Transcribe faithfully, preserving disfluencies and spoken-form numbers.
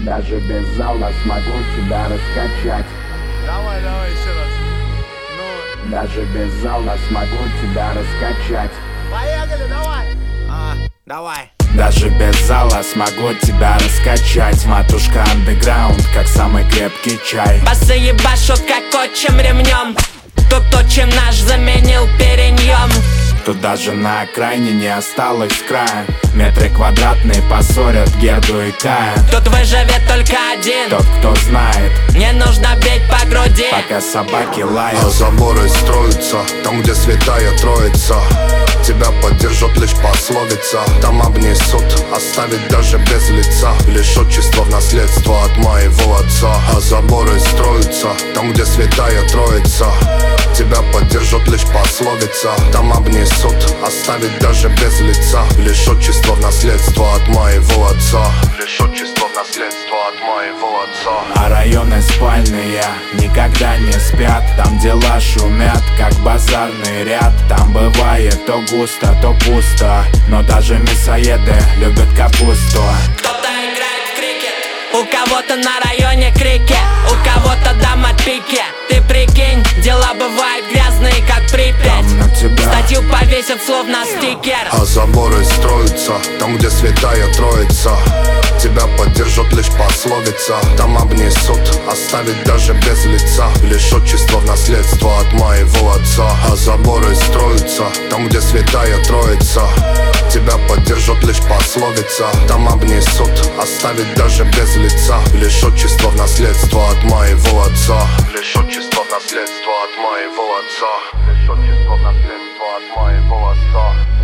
Даже без зала смогу тебя раскачать. Давай, давай еще раз. Ну, Даже без зала смогу тебя раскачать. поехали, давай. А, давай. Даже без зала смогу тебя раскачать. Матушка андеграунд, как самый крепкий чай. Басы ебашут как отчим ремнем. Тут отчим наш заменил переньем. Тут даже на окраине не осталось края. Метры квадратные поссорят Герду и Кая. Тут выживет только один, Тот, кто знает, не нужно бить по груди. пока собаки лают. А заборы строятся там, где святая троица. Тебя поддержат лишь пословица. Там обнесут, оставить даже без лица. Лишь отчество в наследство от моего отца. А заборы строятся там, где святая троица. Тебя поддержат лишь пословица. Там обнесут, оставить даже без лица. Лишь отчество в наследство от моего отца. Лишь отчество в наследство от моего отца. А районы спальные никогда не спят. Там дела шумят, как базарный ряд. Там бывает то густо, то пусто. Но даже мясоеды любят капусту. Кто-то играет в крикет, у кого-то на районе крики, у кого-то дома пики. Ты прикинь, дела бывают грязные, как Припять. Там на тебя Статью повесят словно стикер. А заборы строятся там, где святая троица. Тебя поддержат лишь пословица. Там обнесут, оставить даже без лица. Лишь отчество в наследство от моего отца. А заборы строятся там, где святая троица. Тебя поддержат лишь пословица. Там обнесут, оставить даже без лица. Лишь отчество в наследство от моего отца. Лишь отчество в наследство от моего отца. Лишь отчество в наследство от моего отца.